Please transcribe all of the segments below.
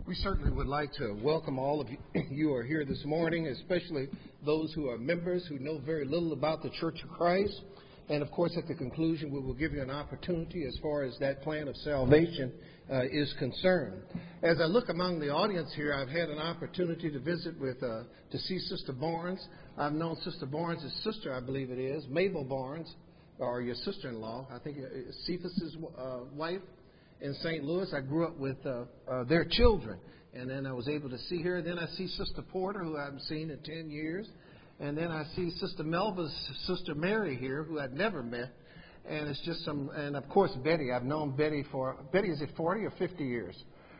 We certainly would like to welcome all of you who are here this morning, especially those who are members who know very little about the Church of Christ. And, of course, at the conclusion, we will give you an opportunity as far as that plan of salvation is concerned. As I look among the audience here, I've had an opportunity to visit to see Sister Barnes. I've known Sister Barnes' sister, I believe it is, Mabel Barnes, or your sister-in-law, I think Cephas's wife in St. Louis. I grew up with their children, and then I was able to see her. Then I see Sister Porter, who I haven't seen in 10 years. And then I see Sister Melva's sister Mary here, who I'd never met. And it's just and of course Betty. I've known Betty is it 40 or 50 years?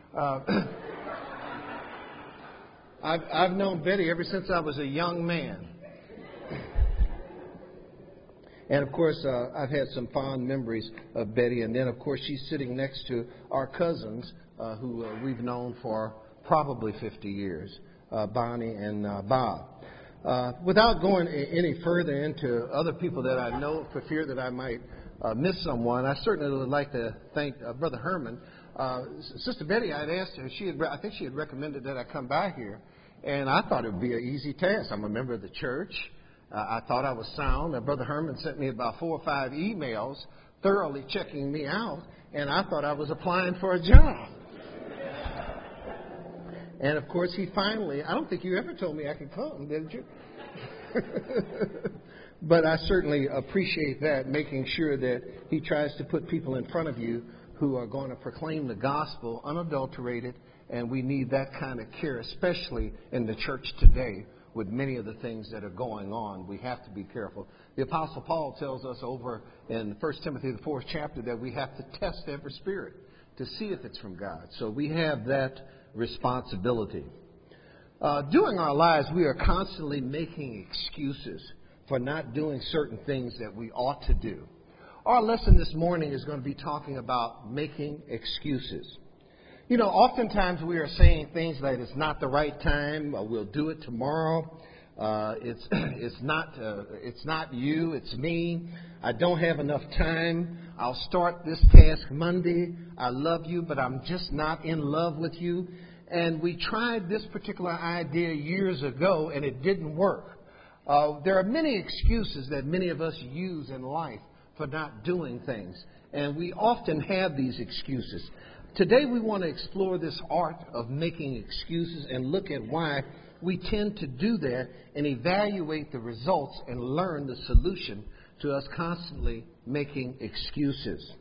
I've known Betty ever since I was a young man. And of course, I've had some fond memories of Betty. And then, of course, she's sitting next to our cousins, who we've known for probably 50 years, Bonnie and Bob. Without going any further into other people that I know, for fear that I might miss someone, I certainly would like to thank Brother Herman. Sister Betty, I'd asked her, I think she had recommended that I come by here, and I thought it would be an easy task. I'm a member of the church. I thought I was sound. Brother Herman sent me about 4 or 5 emails thoroughly checking me out, and I thought I was applying for a job. And, of course, he finally, I don't think you ever told me I could come, did you? But I certainly appreciate that, making sure that he tries to put people in front of you who are going to proclaim the gospel unadulterated, and we need that kind of care, especially in the church today with many of the things that are going on. We have to be careful. The Apostle Paul tells us over in 1 Timothy, the 4th chapter, that we have to test every spirit to see if it's from God. So we have that responsibility. During our lives, we are constantly making excuses for not doing certain things that we ought to do. Our lesson this morning is going to be talking about making excuses. You know, oftentimes we are saying things like it's not the right time, or we'll do it tomorrow. It's not you, it's me. I don't have enough time. I'll start this task Monday. I love you, but I'm just not in love with you. And we tried this particular idea years ago, and it didn't work. There are many excuses that many of us use in life for not doing things, and we often have these excuses. Today we want to explore this art of making excuses and look at why we tend to do that and evaluate the results and learn the solution to us constantly making excuses.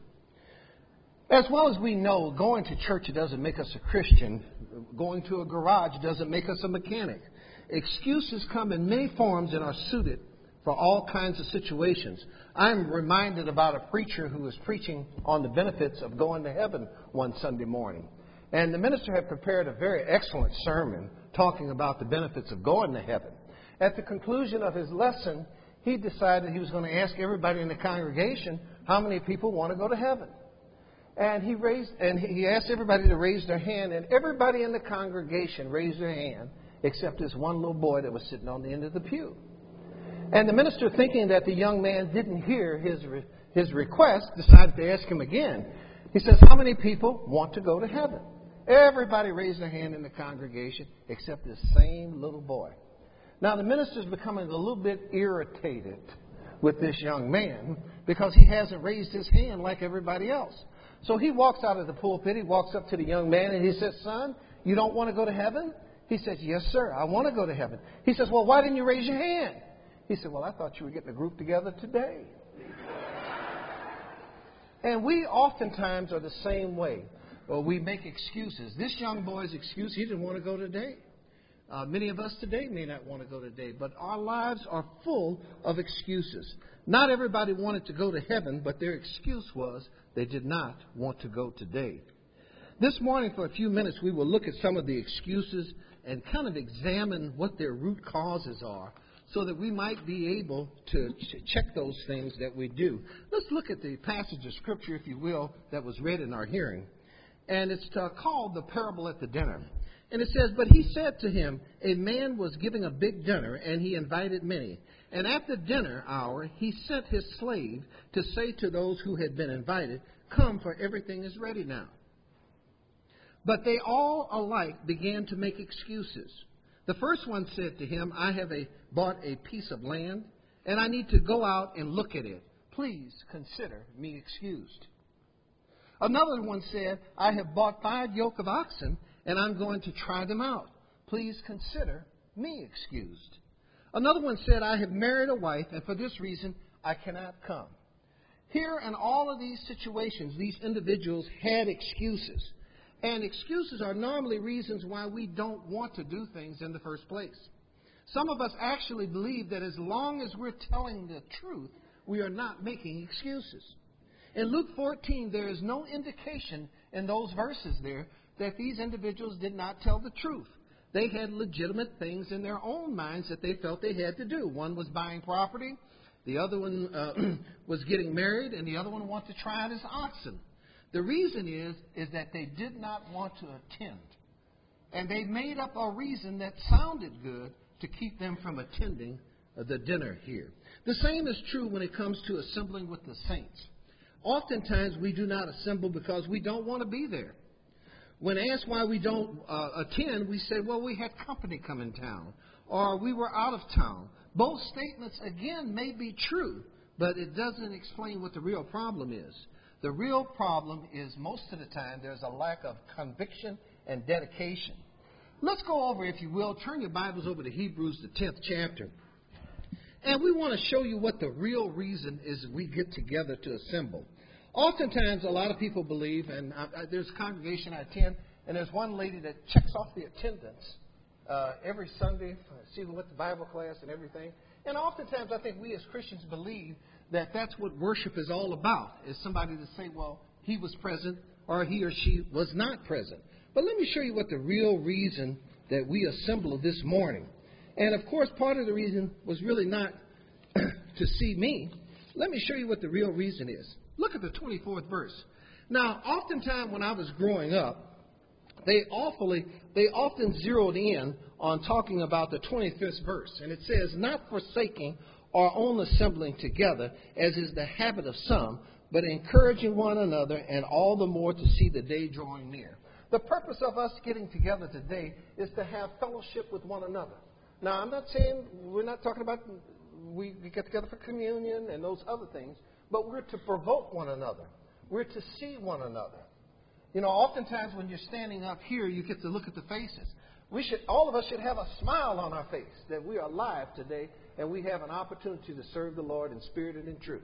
As well as we know, going to church doesn't make us a Christian. Going to a garage doesn't make us a mechanic. Excuses come in many forms and are suited for all kinds of situations. I'm reminded about a preacher who was preaching on the benefits of going to heaven one Sunday morning. And the minister had prepared a very excellent sermon talking about the benefits of going to heaven. At the conclusion of his lesson, he decided he was going to ask everybody in the congregation how many people want to go to heaven. And he asked everybody to raise their hand, and everybody in the congregation raised their hand except this one little boy that was sitting on the end of the pew. And the minister, thinking that the young man didn't hear his request, decided to ask him again. He says, how many people want to go to heaven? Everybody raised their hand in the congregation except this same little boy. Now, the minister's becoming a little bit irritated with this young man because he hasn't raised his hand like everybody else. So he walks out of the pulpit, he walks up to the young man, and he says, son, you don't want to go to heaven? He says, yes, sir, I want to go to heaven. He says, well, why didn't you raise your hand? He said, well, I thought you were getting a group together today. And we oftentimes are the same way. Well, we make excuses. This young boy's excuse, he didn't want to go today. Many of us today may not want to go today, but our lives are full of excuses. Not everybody wanted to go to heaven, but their excuse was they did not want to go today. This morning, for a few minutes, we will look at some of the excuses and kind of examine what their root causes are so that we might be able to check those things that we do. Let's look at the passage of Scripture, if you will, that was read in our hearing. And it's called the parable at the dinner. And it says, but he said to him, a man was giving a big dinner, and he invited many. And at the dinner hour, he sent his slave to say to those who had been invited, come, for everything is ready now. But they all alike began to make excuses. The first one said to him, I have bought a piece of land, and I need to go out and look at it. Please consider me excused. Another one said, I have bought 5 yoke of oxen, and I'm going to try them out. Please consider me excused. Another one said, I have married a wife, and for this reason I cannot come. Here in all of these situations, these individuals had excuses. And excuses are normally reasons why we don't want to do things in the first place. Some of us actually believe that as long as we're telling the truth, we are not making excuses. In Luke 14, there is no indication in those verses there that these individuals did not tell the truth. They had legitimate things in their own minds that they felt they had to do. One was buying property, the other one was getting married, and the other one wanted to try out his oxen. The reason is that they did not want to attend. And they made up a reason that sounded good to keep them from attending the dinner here. The same is true when it comes to assembling with the saints. Oftentimes we do not assemble because we don't want to be there. When asked why we don't attend, we say, well, we had company come in town, or we were out of town. Both statements, again, may be true, but it doesn't explain what the real problem is. The real problem is most of the time there's a lack of conviction and dedication. Let's go over, if you will, turn your Bibles over to Hebrews, the 10th chapter. And we want to show you what the real reason is we get together to assemble. Oftentimes, a lot of people believe, and there's a congregation I attend, and there's one lady that checks off the attendance every Sunday, see who went to Bible class and everything. And oftentimes, I think we as Christians believe that that's what worship is all about, is somebody to say, well, he was present or he or she was not present. But let me show you what the real reason that we assembled this morning. And, of course, part of the reason was really not to see me. Let me show you what the real reason is. Look at the 24th verse. Now, oftentimes when I was growing up, they often zeroed in on talking about the 25th verse. And it says, not forsaking our own assembling together, as is the habit of some, but encouraging one another, and all the more to see the day drawing near. The purpose of us getting together today is to have fellowship with one another. Now, I'm not saying, we're not talking about we get together for communion and those other things, but we're to provoke one another. We're to see one another. You know, oftentimes when you're standing up here, you get to look at the faces. All of us should have a smile on our face that we are alive today and we have an opportunity to serve the Lord in spirit and in truth.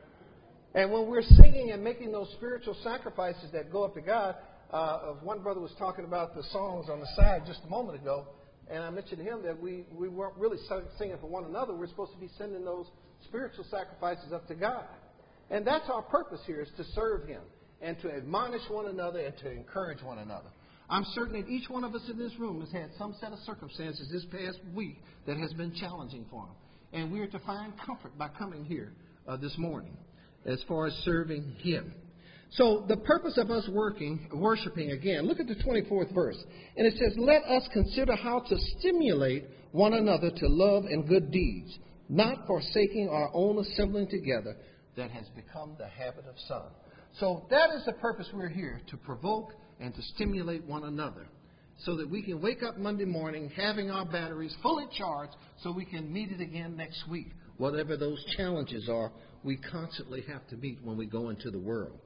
And when we're singing and making those spiritual sacrifices that go up to God, one brother was talking about the songs on the side just a moment ago, and I mentioned to him that we weren't really singing for one another. We're supposed to be sending those spiritual sacrifices up to God. And that's our purpose here, is to serve Him and to admonish one another and to encourage one another. I'm certain that each one of us in this room has had some set of circumstances this past week that has been challenging for them. And we are to find comfort by coming here this morning as far as serving Him. So the purpose of us worshiping again, look at the 24th verse. And it says, let us consider how to stimulate one another to love and good deeds, not forsaking our own assembling together that has become the habit of some. So that is the purpose we're here, to provoke and to stimulate one another so that we can wake up Monday morning having our batteries fully charged so we can meet it again next week. Whatever those challenges are, we constantly have to meet when we go into the world.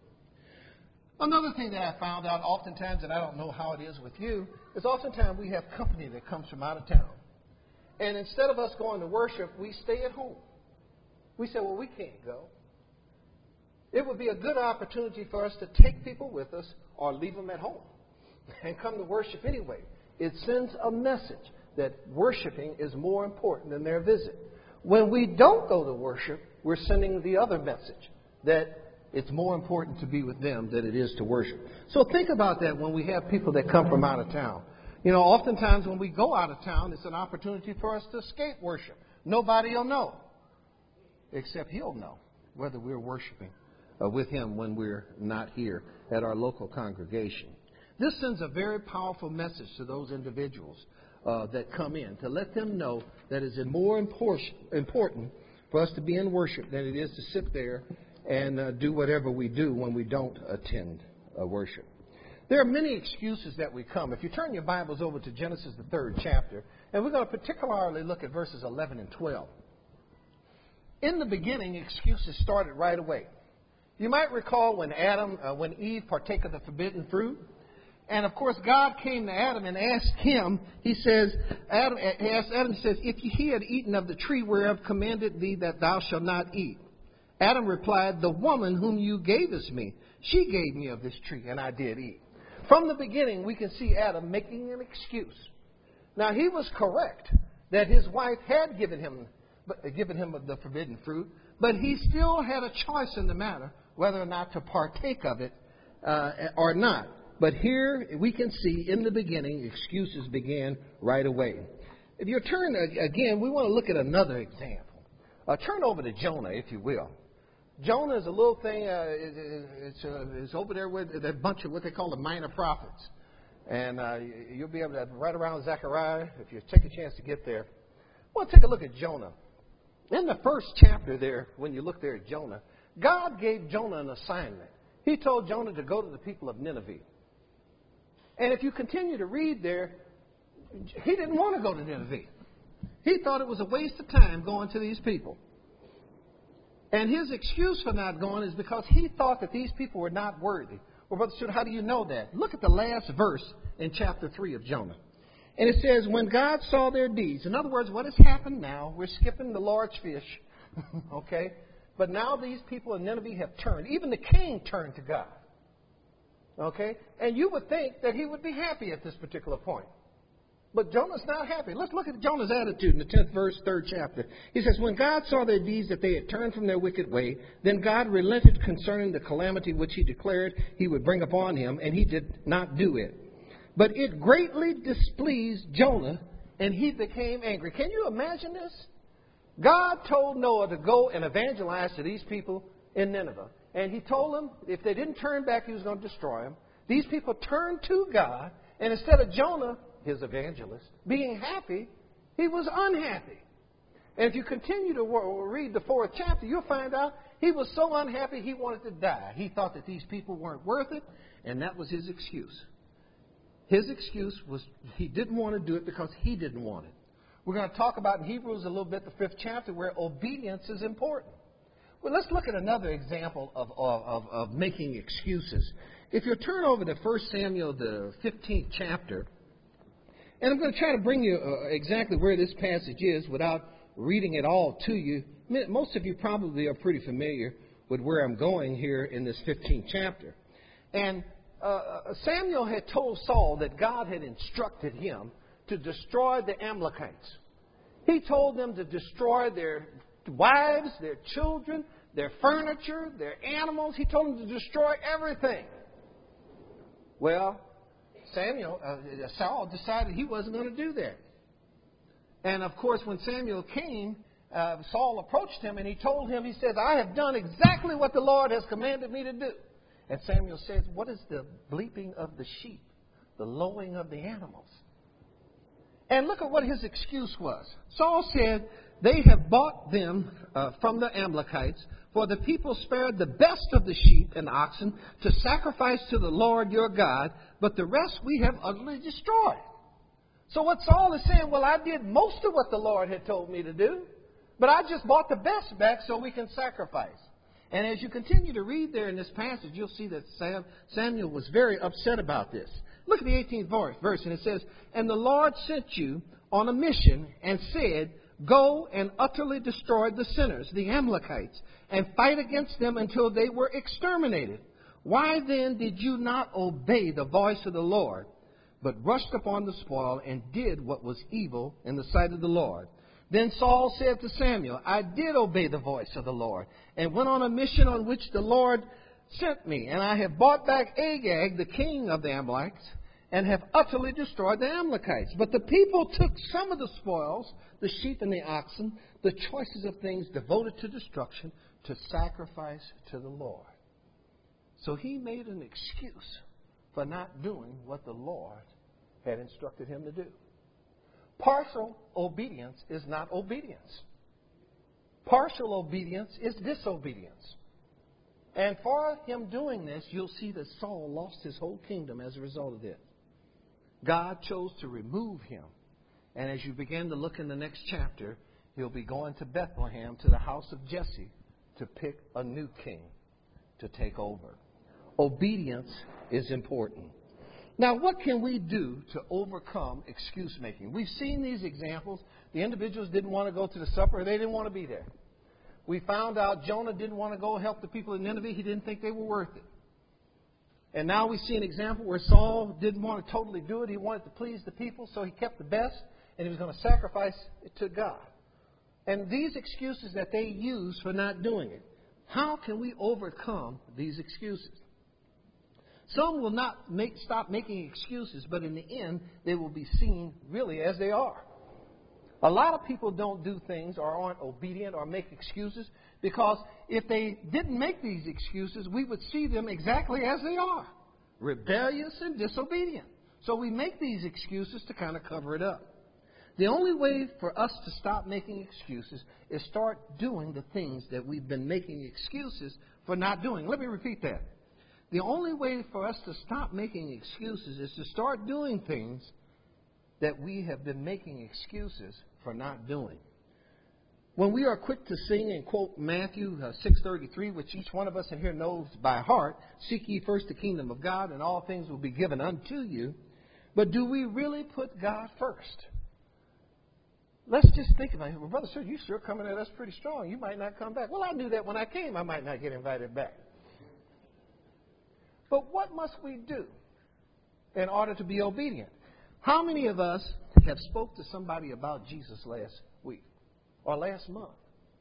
Another thing that I found out oftentimes, and I don't know how it is with you, is oftentimes we have company that comes from out of town. And instead of us going to worship, we stay at home. We say, well, we can't go. It would be a good opportunity for us to take people with us or leave them at home and come to worship anyway. It sends a message that worshiping is more important than their visit. When we don't go to worship, we're sending the other message, that it's more important to be with them than it is to worship. So think about that when we have people that come from out of town. You know, oftentimes when we go out of town, it's an opportunity for us to escape worship. Nobody will know, except He'll know whether we're worshiping with Him when we're not here at our local congregation. This sends a very powerful message to those individuals that come in, to let them know that it's more important for us to be in worship than it is to sit there and do whatever we do when we don't attend worship. There are many excuses that we come. If you turn your Bibles over to Genesis, the 3rd chapter, and we're going to particularly look at verses 11 and 12. In the beginning, excuses started right away. You might recall when Eve partake of the forbidden fruit. And of course, God came to Adam and asked him, he says, if he had eaten of the tree whereof commanded thee that thou shalt not eat. Adam replied, the woman whom you gavest me, she gave me of this tree, and I did eat. From the beginning, we can see Adam making an excuse. Now, he was correct that his wife had given him of the forbidden fruit, but he still had a choice in the matter whether or not to partake of it or not. But here we can see in the beginning, excuses began right away. If you turn again, we want to look at another example. Turn over to Jonah, if you will. Jonah is a little thing, it's over there with a bunch of what they call the minor prophets. And you'll be able to, right around Zechariah, if you take a chance to get there. Well, take a look at Jonah. In the 1st chapter there, when you look there at Jonah, God gave Jonah an assignment. He told Jonah to go to the people of Nineveh. And if you continue to read there, he didn't want to go to Nineveh. He thought it was a waste of time going to these people. And his excuse for not going is because he thought that these people were not worthy. Well, Brother Stewart, how do you know that? Look at the last verse in chapter 3 of Jonah. And it says, when God saw their deeds, in other words, what has happened now, we're skipping the large fish, okay? But now these people in Nineveh have turned. Even the king turned to God. Okay? And you would think that he would be happy at this particular point. But Jonah's not happy. Let's look at Jonah's attitude in the 10th verse, 3rd chapter. He says, when God saw their deeds that they had turned from their wicked way, then God relented concerning the calamity which he declared he would bring upon him, and he did not do it. But it greatly displeased Jonah, and he became angry. Can you imagine this? God told Noah to go and evangelize to these people in Nineveh. And he told them if they didn't turn back, he was going to destroy them. These people turned to God, and instead of Jonah, his evangelist, being happy, he was unhappy. And if you continue to read the 4th chapter, you'll find out he was so unhappy he wanted to die. He thought that these people weren't worth it, and that was his excuse. His excuse was he didn't want to do it because he didn't want it. We're going to talk about in Hebrews a little bit, the 5th chapter, where obedience is important. Well, let's look at another example of making excuses. If you turn over to 1 Samuel, the 15th chapter, and I'm going to try to bring you exactly where this passage is without reading it all to you. Most of you probably are pretty familiar with where I'm going here in this 15th chapter. And Samuel had told Saul that God had instructed him to destroy the Amalekites. He told them to destroy their wives, their children, their furniture, their animals. He told them to destroy everything. Well, Saul decided he wasn't going to do that. And of course, when Samuel came, Saul approached him and he told him, he said, I have done exactly what the Lord has commanded me to do. And Samuel says, what is the bleeping of the sheep, the lowing of the animals? And look at what his excuse was. Saul said, they have bought them from the Amalekites, for the people spared the best of the sheep and oxen to sacrifice to the Lord your God, but the rest we have utterly destroyed. So what Saul is saying, well, I did most of what the Lord had told me to do, but I just bought the best back so we can sacrifice. And as you continue to read there in this passage, you'll see that Samuel was very upset about this. Look at the 18th verse, and it says, and the Lord sent you on a mission and said, go and utterly destroy the sinners, the Amalekites, and fight against them until they were exterminated. Why then did you not obey the voice of the Lord, but rushed upon the spoil and did what was evil in the sight of the Lord? Then Saul said to Samuel, I did obey the voice of the Lord, and went on a mission on which the Lord sent me. And I have bought back Agag, the king of the Amalekites, and have utterly destroyed the Amalekites. But the people took some of the spoils, the sheep and the oxen, the choices of things devoted to destruction, to sacrifice to the Lord. So he made an excuse for not doing what the Lord had instructed him to do. Partial obedience is not obedience. Partial obedience is disobedience. And for him doing this, you'll see that Saul lost his whole kingdom as a result of this. God chose to remove him. And as you begin to look in the next chapter, he'll be going to Bethlehem, to the house of Jesse, to pick a new king to take over. Obedience is important. Now, what can we do to overcome excuse making? We've seen these examples. The individuals didn't want to go to the supper. They didn't want to be there. We found out Jonah didn't want to go help the people in Nineveh. He didn't think they were worth it. And now we see an example where Saul didn't want to totally do it. He wanted to please the people, so he kept the best, and he was going to sacrifice it to God. And these excuses that they use for not doing it, how can we overcome these excuses? Some will not stop making excuses, but in the end, they will be seen really as they are. A lot of people don't do things or aren't obedient or make excuses because if they didn't make these excuses, we would see them exactly as they are, rebellious and disobedient. So we make these excuses to kind of cover it up. The only way for us to stop making excuses is start doing the things that we've been making excuses for not doing. Let me repeat that. The only way for us to stop making excuses is to start doing things that we have been making excuses for not doing. When we are quick to sing and quote Matthew 6:33, which each one of us in here knows by heart, seek ye first the kingdom of God and all things will be given unto you. But do we really put God first? Let's just think about it. Well, Brother Sir, you sure coming at us pretty strong. You might not come back. Well, I knew that when I came, I might not get invited back. But what must we do in order to be obedient? How many of us have spoke to somebody about Jesus last week or last month?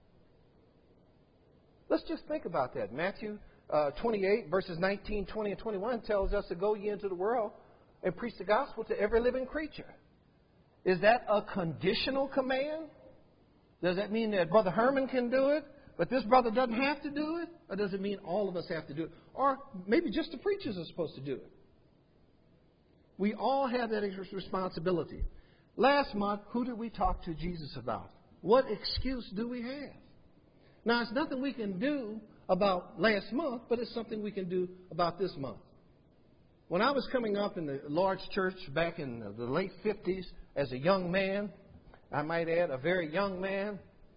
Let's just think about that. Matthew 28, verses 19, 20, and 21 tells us to go ye into the world and preach the gospel to every living creature. Is that a conditional command? Does that mean that Brother Herman can do it, but this brother doesn't have to do it? Or does it mean all of us have to do it? Or maybe just the preachers are supposed to do it? We all have that responsibility. Last month, who did we talk to Jesus about? What excuse do we have? Now, it's nothing we can do about last month, but it's something we can do about this month. When I was coming up in the large church back in the late 50s as a young man, I might add, a very young man,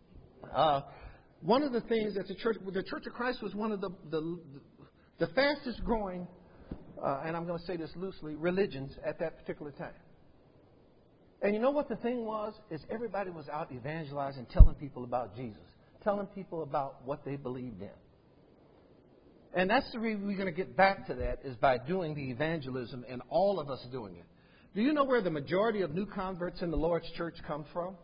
one of the things that the Church of Christ was one of the fastest growing, and I'm going to say this loosely, religions at that particular time. And you know what the thing was? Is everybody was out evangelizing, telling people about Jesus, telling people about what they believed in. And that's the reason we're going to get back to that is by doing the evangelism and all of us doing it. Do you know where the majority of new converts in the Lord's church come from?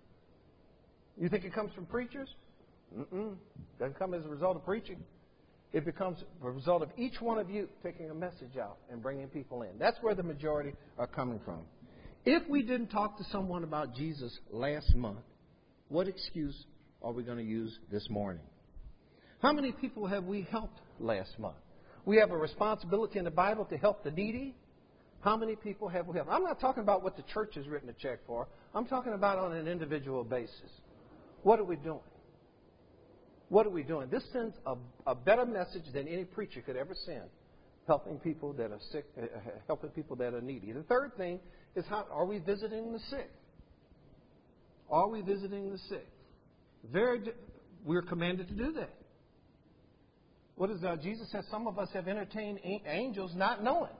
You think it comes from preachers? Doesn't come as a result of preaching. It becomes a result of each one of you taking a message out and bringing people in. That's where the majority are coming from. If we didn't talk to someone about Jesus last month, what excuse are we going to use this morning? How many people have we helped last month? We have a responsibility in the Bible to help the needy. How many people have we helped? I'm not talking about what the church has written a check for. I'm talking about on an individual basis. What are we doing? What are we doing? This sends a better message than any preacher could ever send, helping people that are sick, helping people that are needy. The third thing is, how are we visiting the sick? Are we visiting the sick? We're commanded to do that. What is that? Jesus says some of us have entertained angels not knowing.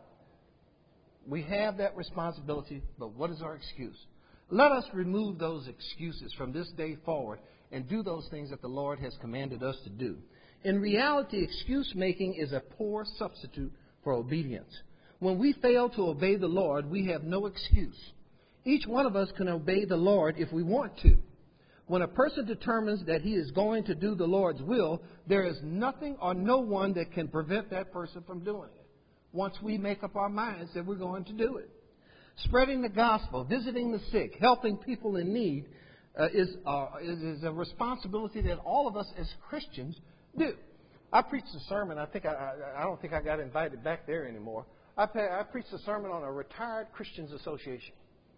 We have that responsibility, but what is our excuse? Let us remove those excuses from this day forward and do those things that the Lord has commanded us to do. In reality, excuse making is a poor substitute for obedience. When we fail to obey the Lord, we have no excuse. Each one of us can obey the Lord if we want to. When a person determines that he is going to do the Lord's will, there is nothing or no one that can prevent that person from doing it, once we make up our minds that we're going to do it. Spreading the gospel, visiting the sick, helping people in need is a responsibility that all of us as Christians do. I preached a sermon. I don't think I got invited back there anymore. I preached a sermon on a retired Christians association.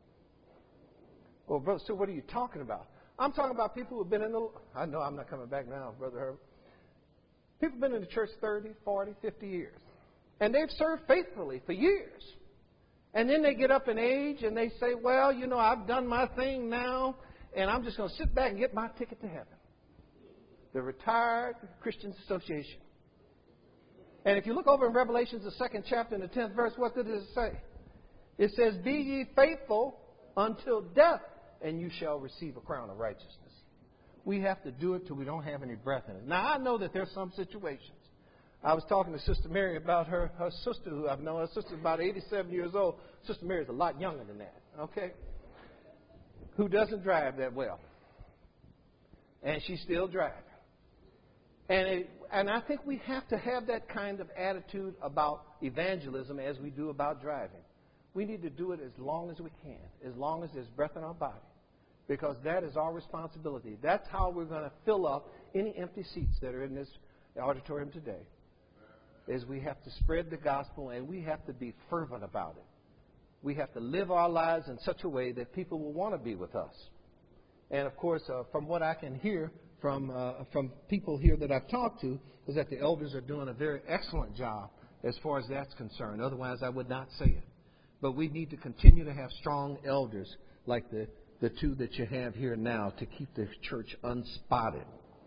Well, Brother Stu, what are you talking about? I'm talking about people who have been in the... I know I'm not coming back now, Brother Herb. People have been in the church 30, 40, 50 years. And they've served faithfully for years. And then they get up in age and they say, well, you know, I've done my thing now, and I'm just going to sit back and get my ticket to heaven. The Retired Christians Association. And if you look over in Revelations, the 2nd chapter and the 10th verse, what does it say? It says, be ye faithful until death, and you shall receive a crown of righteousness. We have to do it till we don't have any breath in it. Now, I know that there's some situations. I was talking to Sister Mary about her sister who I've known. Her sister's about 87 years old. Sister Mary's a lot younger than that, okay? Who doesn't drive that well. And she's still driving. And I think we have to have that kind of attitude about evangelism as we do about driving. We need to do it as long as we can, as long as there's breath in our body, because that is our responsibility. That's how we're going to fill up any empty seats that are in this auditorium today, is we have to spread the gospel, and we have to be fervent about it. We have to live our lives in such a way that people will want to be with us. And, of course, from what I can hear from people here that I've talked to, is that the elders are doing a very excellent job as far as that's concerned. Otherwise, I would not say it. But we need to continue to have strong elders like the two that you have here now to keep the church unspotted.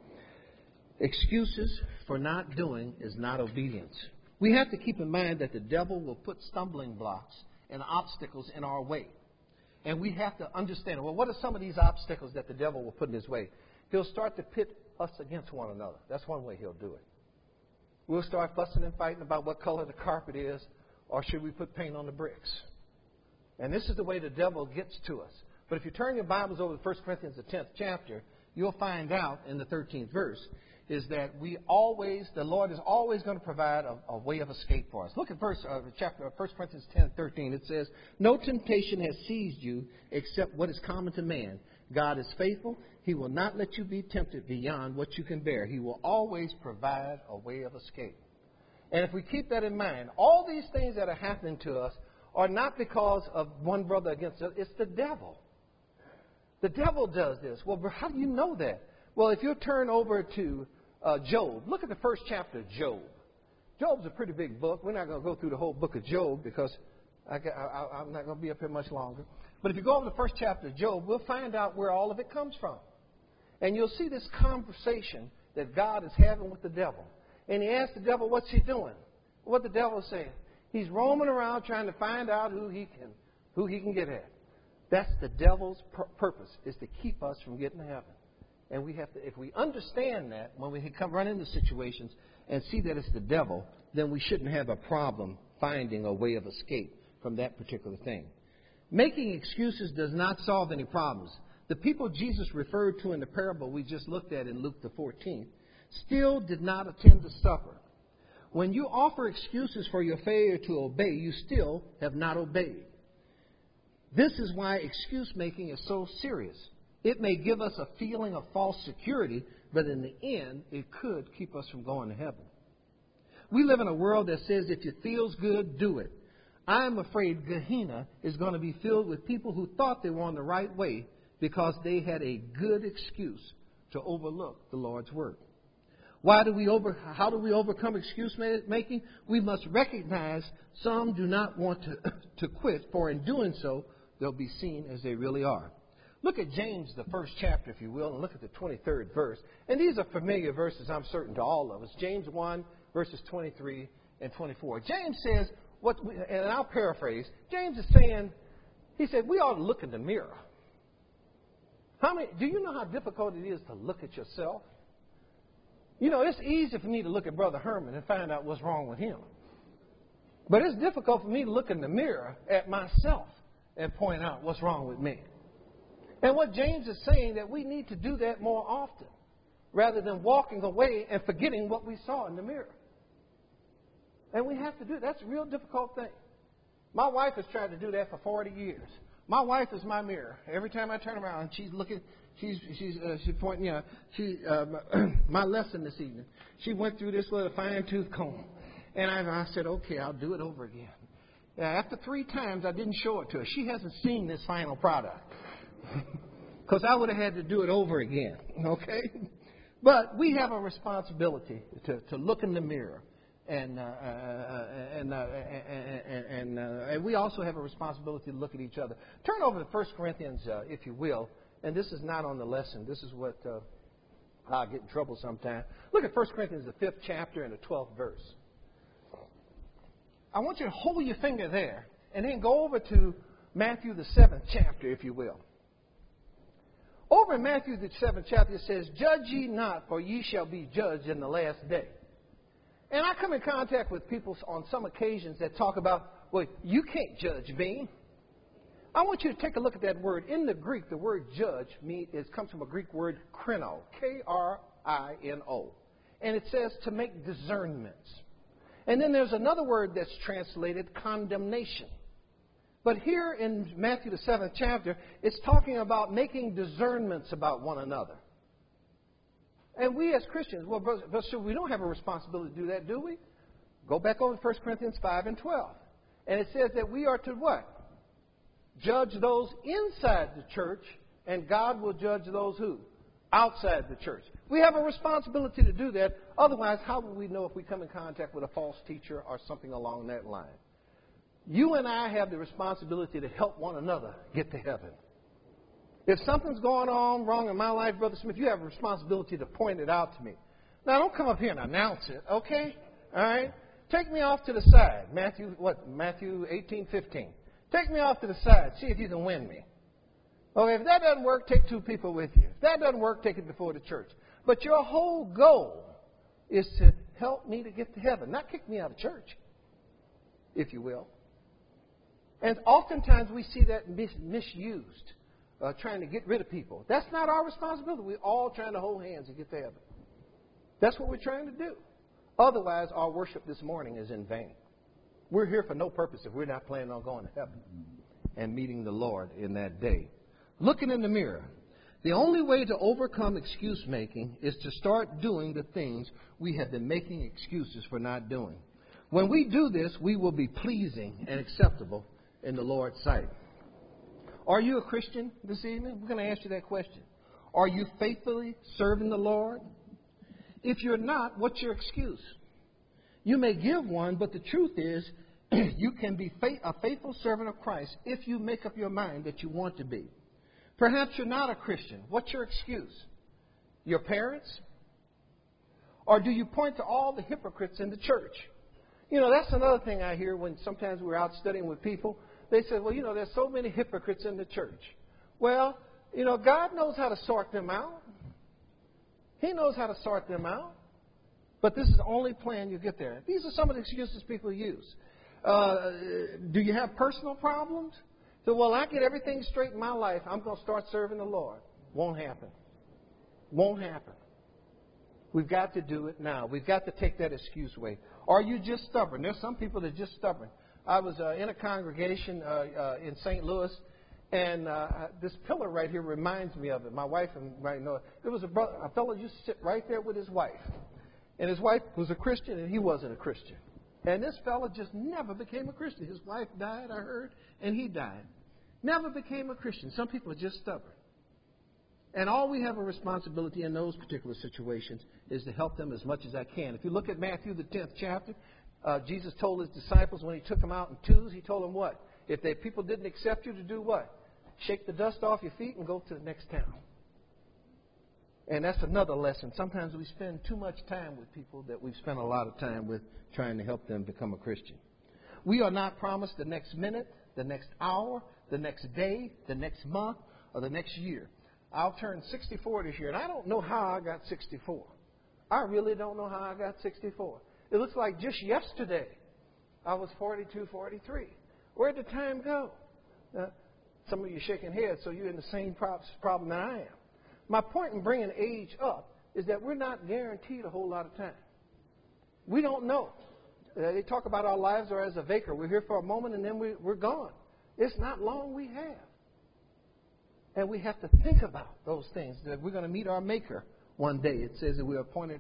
Excuses for not doing is not obedience. We have to keep in mind that the devil will put stumbling blocks and obstacles in our way. And we have to understand, well, what are some of these obstacles that the devil will put in his way? He'll start to pit us against one another. That's one way he'll do it. We'll start fussing and fighting about what color the carpet is, or should we put paint on the bricks? And this is the way the devil gets to us. But if you turn your Bibles over to 1 Corinthians, the 10th chapter, you'll find out in the 13th verse is that the Lord is always going to provide a way of escape for us. Look at chapter 1 Corinthians 10:13. It says, no temptation has seized you except what is common to man. God is faithful. He will not let you be tempted beyond what you can bear. He will always provide a way of escape. And if we keep that in mind, all these things that are happening to us are not because of one brother against the other. It's the devil. The devil does this. Well, how do you know that? Well, if you turn over to Job, look at the first chapter of Job. Job's a pretty big book. We're not going to go through the whole book of Job because I'm not going to be up here much longer. But if you go over the first chapter of Job, we'll find out where all of it comes from. And you'll see this conversation that God is having with the devil. And he asks the devil, what's he doing? What the devil is saying? He's roaming around trying to find out who he can get at. That's the devil's purpose, is to keep us from getting to heaven. And we have to, if we understand that, when we run into situations and see that it's the devil, then we shouldn't have a problem finding a way of escape from that particular thing. Making excuses does not solve any problems. The people Jesus referred to in the parable we just looked at in Luke the 14th still did not attend the supper. When you offer excuses for your failure to obey, you still have not obeyed. This is why excuse making is so serious. It may give us a feeling of false security, but in the end, it could keep us from going to heaven. We live in a world that says if it feels good, do it. I'm afraid Gehenna is going to be filled with people who thought they were on the right way because they had a good excuse to overlook the Lord's word. How do we overcome excuse making? We must recognize some do not want to quit, for in doing so, they'll be seen as they really are. Look at James, the first chapter, if you will, and look at the 23rd verse. And these are familiar verses, I'm certain, to all of us. James 1, verses 23 and 24. James says, and I'll paraphrase, James is saying, he said, we ought to look in the mirror. Do you know how difficult it is to look at yourself? You know, it's easy for me to look at Brother Herman and find out what's wrong with him. But it's difficult for me to look in the mirror at myself and point out what's wrong with me. And what James is saying, that we need to do that more often rather than walking away and forgetting what we saw in the mirror. And we have to do it. That's a real difficult thing. My wife has tried to do that for 40 years. My wife is my mirror. Every time I turn around, she's looking, she's pointing, my lesson this evening. She went through this with a fine-tooth comb. And I said, okay, I'll do it over again. After 3 times, I didn't show it to her. She hasn't seen this final product. Because I would have had to do it over again. Okay? But we have a responsibility to look in the mirror. And we also have a responsibility to look at each other. Turn over to 1 Corinthians, if you will. And this is not on the lesson. This is what I'll get in trouble sometime. Look at 1 Corinthians, the 5th chapter and the 12th verse. I want you to hold your finger there and then go over to Matthew, the 7th chapter, if you will. Over in Matthew, the 7th chapter, it says, "Judge ye not, for ye shall be judged in the last day." And I come in contact with people on some occasions that talk about, well, you can't judge me. I want you to take a look at that word. In the Greek, the word judge comes from a Greek word krino, K-R-I-N-O. And it says to make discernments. And then there's another word that's translated condemnation. But here in Matthew, the 7th chapter, it's talking about making discernments about one another. And we as Christians, well, Brother, we don't have a responsibility to do that, do we? Go back over to 1 Corinthians 5 and 12. And it says that we are to what? Judge those inside the church, and God will judge those who? Outside the church. We have a responsibility to do that. Otherwise, how will we know if we come in contact with a false teacher or something along that line? You and I have the responsibility to help one another get to heaven. If something's going on wrong in my life, Brother Smith, you have a responsibility to point it out to me. Now, don't come up here and announce it, okay? All right? Take me off to the side. Matthew 18:15. Take me off to the side. See if you can win me. Okay, if that doesn't work, take 2 people with you. If that doesn't work, take it before the church. But your whole goal is to help me to get to heaven, not kick me out of church, if you will. And oftentimes we see that misused, trying to get rid of people. That's not our responsibility. We're all trying to hold hands and get to heaven. That's what we're trying to do. Otherwise, our worship this morning is in vain. We're here for no purpose if we're not planning on going to heaven and meeting the Lord in that day. Looking in the mirror. The only way to overcome excuse making is to start doing the things we have been making excuses for not doing. When we do this, we will be pleasing and acceptable in the Lord's sight. Are you a Christian this evening? We're going to ask you that question. Are you faithfully serving the Lord? If you're not, what's your excuse? You may give one, but the truth is you can be a faithful servant of Christ if you make up your mind that you want to be. Perhaps you're not a Christian. What's your excuse? Your parents? Or do you point to all the hypocrites in the church? You know, that's another thing I hear when sometimes we're out studying with people. They say, well, there's so many hypocrites in the church. Well, God knows how to sort them out. He knows how to sort them out. But this is the only plan you get there. These are some of the excuses people use. Do you have personal problems? So, well, I get everything straight in my life. I'm going to start serving the Lord. Won't happen. Won't happen. We've got to do it now. We've got to take that excuse away. Are you just stubborn? There's some people that are just stubborn. I was in a congregation in St. Louis, and this pillar right here reminds me of it. My wife and I know it. There was a fellow used to sit right there with his wife. And his wife was a Christian, and he wasn't a Christian. And this fellow just never became a Christian. His wife died, I heard, and he died. Never became a Christian. Some people are just stubborn. And all we have a responsibility in those particular situations is to help them as much as I can. If you look at Matthew, the 10th chapter, Jesus told his disciples when he took them out in twos, he told them what? If people didn't accept you, to do what? Shake the dust off your feet and go to the next town. And that's another lesson. Sometimes we spend too much time with people that we've spent a lot of time with trying to help them become a Christian. We are not promised the next minute, the next hour, the next day, the next month, or the next year. I'll turn 64 this year, and I don't know how I got 64. I really don't know how I got 64. It looks like just yesterday I was 42, 43. Where'd the time go? Some of you are shaking heads, so you're in the same problem that I am. My point in bringing age up is that we're not guaranteed a whole lot of time. We don't know. They talk about our lives are as a vapor. We're here for a moment and then we're gone. It's not long we have. And we have to think about those things, that we're going to meet our Maker one day. It says that we are appointed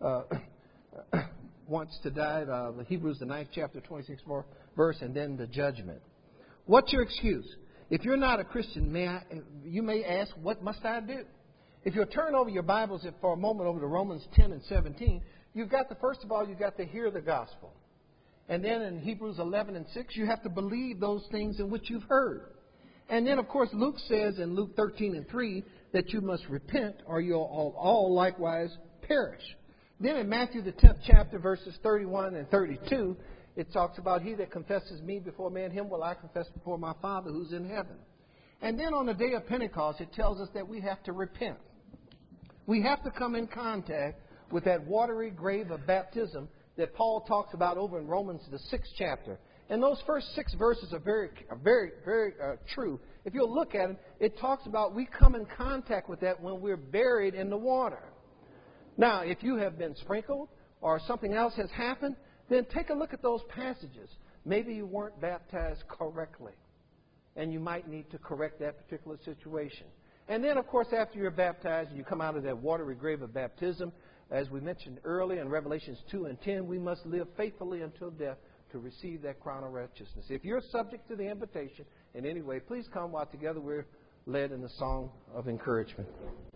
once to die, Hebrews, the 9th chapter, 26th verse, and then the judgment. What's your excuse? If you're not a Christian, you may ask, what must I do? If you'll turn over your Bibles for a moment over to Romans 10 and 17, you've got first of all, you've got to hear the gospel. And then in Hebrews 11 and 6, you have to believe those things in which you've heard. And then, of course, Luke says in Luke 13 and 3 that you must repent or you'll all likewise perish. Then in Matthew the 10th chapter, verses 31 and 32, it talks about he that confesses me before men, him will I confess before my Father who's in heaven. And then on the day of Pentecost, it tells us that we have to repent. We have to come in contact with that watery grave of baptism that Paul talks about over in Romans the 6th chapter. And those first 6 verses are very true. If you'll look at them, it talks about we come in contact with that when we're buried in the water. Now, if you have been sprinkled or something else has happened, then take a look at those passages. Maybe you weren't baptized correctly, and you might need to correct that particular situation. And then, of course, after you're baptized and you come out of that watery grave of baptism, as we mentioned earlier in Revelations 2 and 10, we must live faithfully until death to receive that crown of righteousness. If you're subject to the invitation in any way, please come while together we're led in the song of encouragement.